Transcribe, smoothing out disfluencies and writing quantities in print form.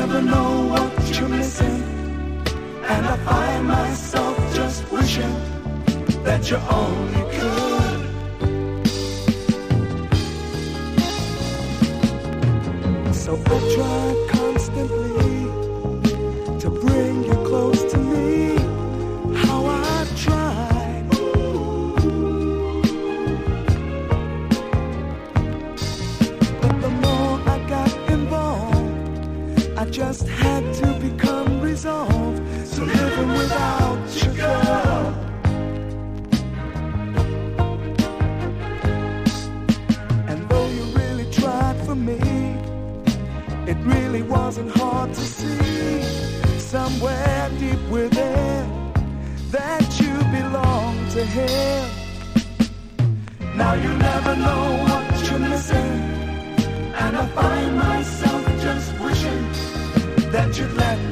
never know what you're missing, and I find myself just wishing that you only could. So I try constantly to bring you close to me. How I tried, but the more I got involved, I just had to become resolved. So living without you, girl. And though you really tried for me, it really wasn't hard to see, somewhere deep within, that you belong to him. Now you never know what you're missing, and I find myself just wishing that you'd let